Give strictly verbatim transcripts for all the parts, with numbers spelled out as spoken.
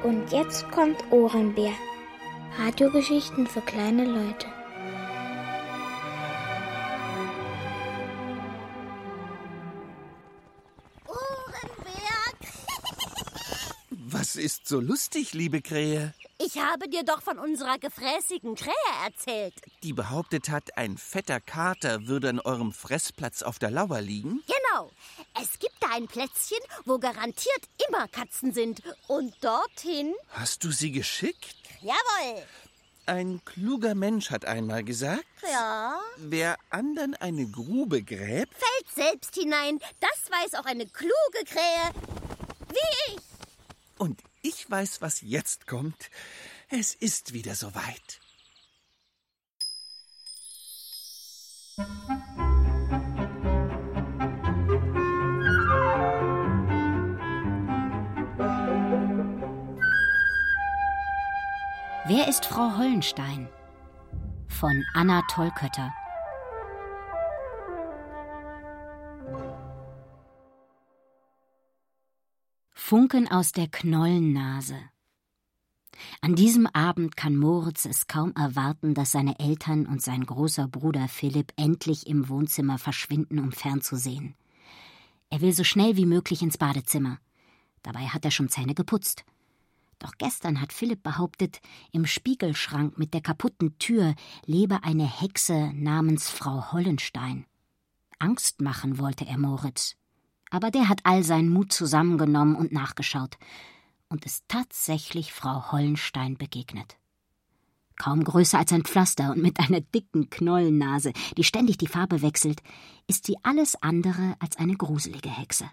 Und jetzt kommt Ohrenbär. Radiogeschichten für kleine Leute. Ohrenbär! Was ist so lustig, liebe Krähe? Ich habe dir doch von unserer gefräßigen Krähe erzählt. Die behauptet hat, ein fetter Kater würde an eurem Fressplatz auf der Lauer liegen? Genau. Es gibt da ein Plätzchen, wo garantiert immer Katzen sind. Und dorthin... Hast du sie geschickt? Jawohl. Ein kluger Mensch hat einmal gesagt, Ja? wer anderen eine Grube gräbt, Fällt selbst hinein. Das weiß auch eine kluge Krähe. Wie ich. und ich weiß, was jetzt kommt. Es ist wieder soweit. Wer ist Frau Hollenstein? Von Anna Tollkötter. Funken aus der Knollennase. An diesem Abend kann Moritz es kaum erwarten, dass seine Eltern und sein großer Bruder Philipp endlich im Wohnzimmer verschwinden, um fernzusehen. Er will so schnell wie möglich ins Badezimmer. Dabei hat er schon Zähne geputzt. Doch gestern hat Philipp behauptet, im Spiegelschrank mit der kaputten Tür lebe eine Hexe namens Frau Hollenstein. Angst machen wollte er Moritz. Aber der hat all seinen Mut zusammengenommen und nachgeschaut und ist tatsächlich Frau Hollenstein begegnet. Kaum größer als ein Pflaster und mit einer dicken Knollennase, die ständig die Farbe wechselt, ist sie alles andere als eine gruselige Hexe.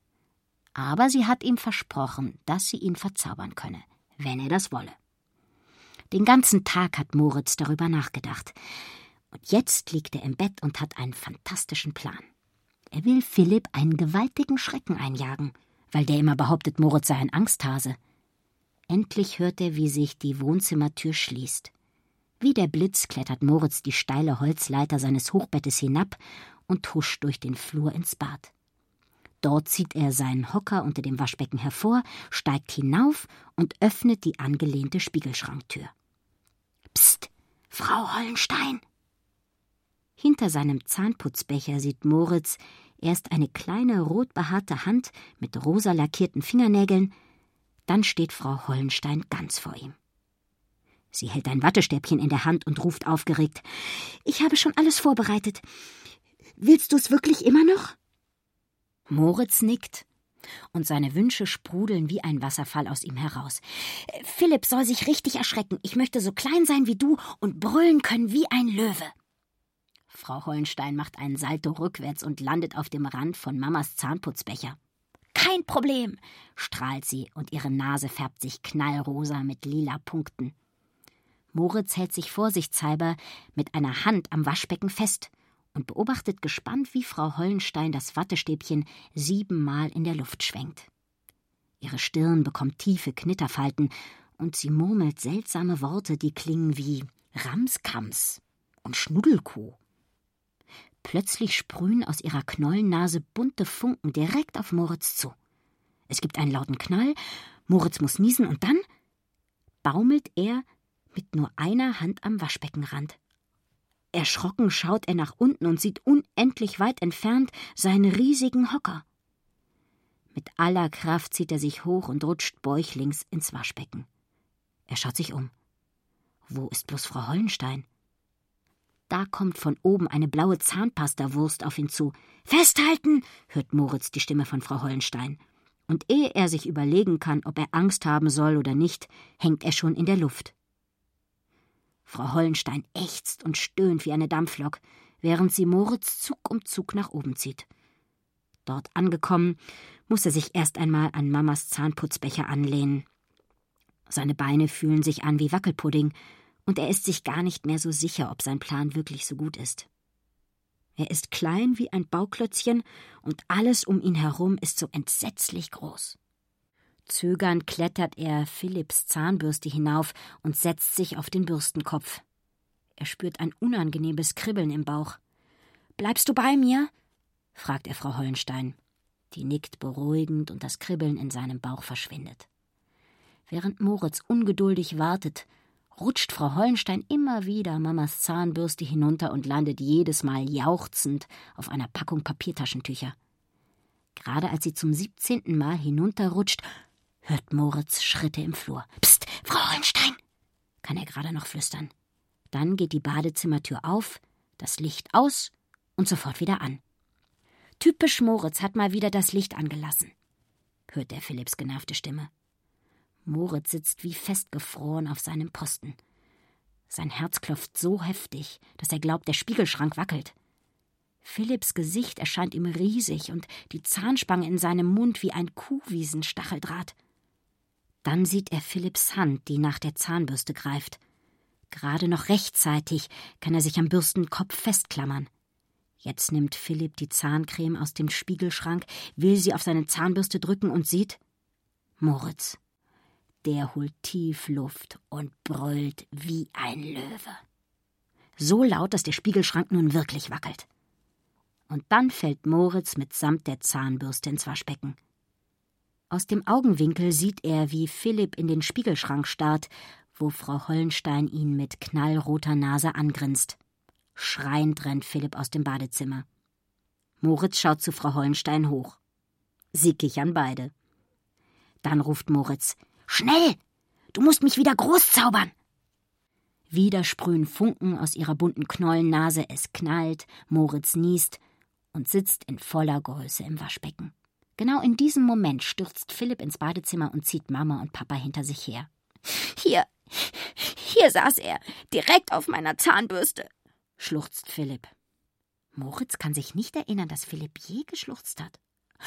Aber sie hat ihm versprochen, dass sie ihn verzaubern könne, wenn er das wolle. Den ganzen Tag hat Moritz darüber nachgedacht. Und jetzt liegt er im Bett und hat einen fantastischen Plan. Er will Philipp einen gewaltigen Schrecken einjagen, weil der immer behauptet, Moritz sei ein Angsthase. Endlich hört er, wie sich die Wohnzimmertür schließt. Wie der Blitz klettert Moritz die steile Holzleiter seines Hochbettes hinab und huscht durch den Flur ins Bad. Dort zieht er seinen Hocker unter dem Waschbecken hervor, steigt hinauf und öffnet die angelehnte Spiegelschranktür. Psst, Frau Hollenstein! Hinter seinem Zahnputzbecher sieht Moritz erst eine kleine rot behaarte Hand mit rosa lackierten Fingernägeln, dann steht Frau Hollenstein ganz vor ihm. Sie hält ein Wattestäbchen in der Hand und ruft aufgeregt: »Ich habe schon alles vorbereitet. Willst du es wirklich immer noch?« Moritz nickt, und seine Wünsche sprudeln wie ein Wasserfall aus ihm heraus. »Philipp soll sich richtig erschrecken. Ich möchte so klein sein wie du und brüllen können wie ein Löwe.« Frau Hollenstein macht einen Salto rückwärts und landet auf dem Rand von Mamas Zahnputzbecher. »Kein Problem«, strahlt sie, und ihre Nase färbt sich knallrosa mit lila Punkten. Moritz hält sich vorsichtshalber mit einer Hand am Waschbecken fest und beobachtet gespannt, wie Frau Hollenstein das Wattestäbchen siebenmal in der Luft schwenkt. Ihre Stirn bekommt tiefe Knitterfalten und sie murmelt seltsame Worte, die klingen wie Ramskams und Schnuddelkuh. Plötzlich sprühen aus ihrer Knollennase bunte Funken direkt auf Moritz zu. Es gibt einen lauten Knall, Moritz muss niesen und dann baumelt er mit nur einer Hand am Waschbeckenrand. Erschrocken schaut er nach unten und sieht unendlich weit entfernt seinen riesigen Hocker. Mit aller Kraft zieht er sich hoch und rutscht bäuchlings ins Waschbecken. Er schaut sich um. Wo ist bloß Frau Hollenstein? Da kommt von oben eine blaue Zahnpastawurst auf ihn zu. »Festhalten«, hört Moritz die Stimme von Frau Hollenstein. Und ehe er sich überlegen kann, ob er Angst haben soll oder nicht, hängt er schon in der Luft. Frau Hollenstein ächzt und stöhnt wie eine Dampflok, während sie Moritz Zug um Zug nach oben zieht. Dort angekommen, muss er sich erst einmal an Mamas Zahnputzbecher anlehnen. Seine Beine fühlen sich an wie Wackelpudding, und er ist sich gar nicht mehr so sicher, ob sein Plan wirklich so gut ist. Er ist klein wie ein Bauklötzchen und alles um ihn herum ist so entsetzlich groß. Zögernd klettert er Philipps Zahnbürste hinauf und setzt sich auf den Bürstenkopf. Er spürt ein unangenehmes Kribbeln im Bauch. »Bleibst du bei mir?« fragt er Frau Hollenstein. Die nickt beruhigend und das Kribbeln in seinem Bauch verschwindet. Während Moritz ungeduldig wartet, rutscht Frau Hollenstein immer wieder Mamas Zahnbürste hinunter und landet jedes Mal jauchzend auf einer Packung Papiertaschentücher. Gerade als sie zum siebzehnten Mal hinunterrutscht, hört Moritz Schritte im Flur. »Psst, Frau Hollenstein«, kann er gerade noch flüstern. Dann geht die Badezimmertür auf, das Licht aus und sofort wieder an. Typisch Moritz hat mal wieder das Licht angelassen, hört er Philipps genervte Stimme. Moritz sitzt wie festgefroren auf seinem Posten. Sein Herz klopft so heftig, dass er glaubt, der Spiegelschrank wackelt. Philipps Gesicht erscheint ihm riesig und die Zahnspange in seinem Mund wie ein Kuhwiesenstacheldraht. Dann sieht er Philipps Hand, die nach der Zahnbürste greift. Gerade noch rechtzeitig kann er sich am Bürstenkopf festklammern. Jetzt nimmt Philipp die Zahncreme aus dem Spiegelschrank, will sie auf seine Zahnbürste drücken und sieht Moritz. Der holt tief Luft und brüllt wie ein Löwe. So laut, dass der Spiegelschrank nun wirklich wackelt. Und dann fällt Moritz mitsamt der Zahnbürste ins Waschbecken. Aus dem Augenwinkel sieht er, wie Philipp in den Spiegelschrank starrt, wo Frau Hollenstein ihn mit knallroter Nase angrinst. Schreiend rennt Philipp aus dem Badezimmer. Moritz schaut zu Frau Hollenstein hoch. Sie kichern beide. Dann ruft Moritz: »Schnell! Du musst mich wieder großzaubern!« Wieder sprühen Funken aus ihrer bunten Knollennase, es knallt, Moritz niest und sitzt in voller Größe im Waschbecken. Genau in diesem Moment stürzt Philipp ins Badezimmer und zieht Mama und Papa hinter sich her. Hier, hier saß er, direkt auf meiner Zahnbürste, schluchzt Philipp. Moritz kann sich nicht erinnern, dass Philipp je geschluchzt hat.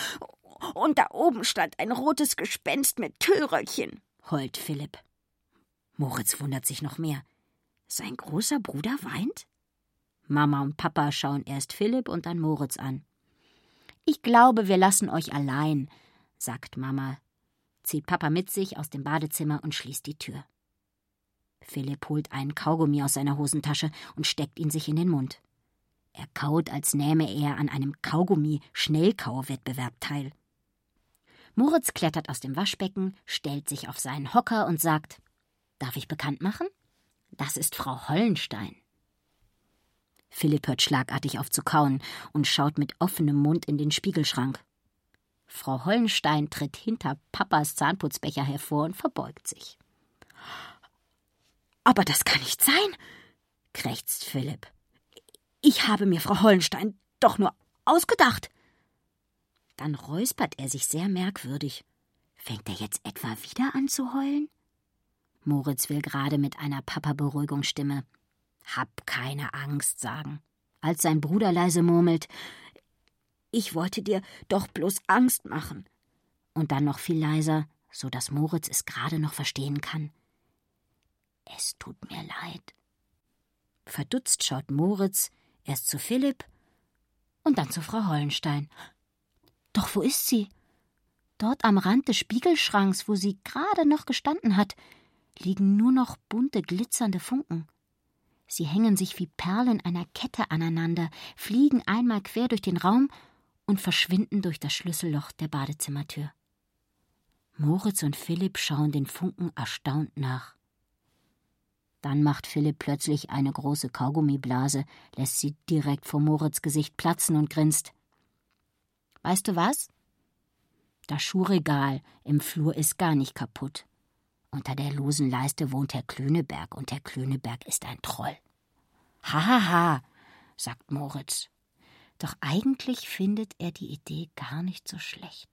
Und da oben stand ein rotes Gespenst mit Tüllröckchen, heult Philipp. Moritz wundert sich noch mehr. Sein großer Bruder weint? Mama und Papa schauen erst Philipp und dann Moritz an. »Ich glaube, wir lassen euch allein«, sagt Mama, zieht Papa mit sich aus dem Badezimmer und schließt die Tür. Philipp holt einen Kaugummi aus seiner Hosentasche und steckt ihn sich in den Mund. Er kaut, als nähme er an einem Kaugummi-Schnellkau-Wettbewerb teil. Moritz klettert aus dem Waschbecken, stellt sich auf seinen Hocker und sagt: »Darf ich bekannt machen? Das ist Frau Hollenstein.« Philipp hört schlagartig auf zu kauen und schaut mit offenem Mund in den Spiegelschrank. Frau Hollenstein tritt hinter Papas Zahnputzbecher hervor und verbeugt sich. »Aber das kann nicht sein«, krächzt Philipp. »Ich habe mir Frau Hollenstein doch nur ausgedacht.« Dann räuspert er sich sehr merkwürdig. Fängt er jetzt etwa wieder an zu heulen? Moritz will gerade mit einer Papa-Beruhigungsstimme »Hab keine Angst« sagen, als sein Bruder leise murmelt: »Ich wollte dir doch bloß Angst machen.« Und dann noch viel leiser, so dass Moritz es gerade noch verstehen kann: »Es tut mir leid.« Verdutzt schaut Moritz erst zu Philipp und dann zu Frau Hollenstein. Doch wo ist sie? Dort am Rand des Spiegelschranks, wo sie gerade noch gestanden hat, liegen nur noch bunte, glitzernde Funken. Sie hängen sich wie Perlen einer Kette aneinander, fliegen einmal quer durch den Raum und verschwinden durch das Schlüsselloch der Badezimmertür. Moritz und Philipp schauen den Funken erstaunt nach. Dann macht Philipp plötzlich eine große Kaugummiblase, lässt sie direkt vor Moritz' Gesicht platzen und grinst. »Weißt du was? Das Schuhregal im Flur ist gar nicht kaputt. Unter der losen Leiste wohnt Herr Klöneberg, und Herr Klöneberg ist ein Troll.« »Hahaha«, ha, ha, sagt Moritz. Doch eigentlich findet er die Idee gar nicht so schlecht.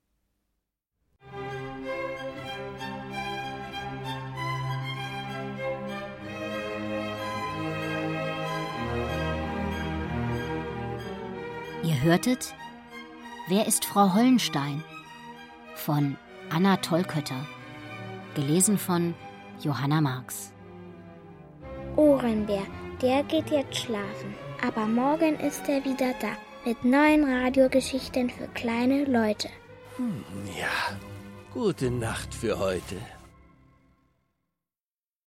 Ihr hörtet »Wer ist Frau Hollenstein?« von Anna Tollkötter, gelesen von Johanna Marx. Ohrenbär, der geht jetzt schlafen, aber morgen ist er wieder da mit neuen Radiogeschichten für kleine Leute. Hm, ja, gute Nacht für heute.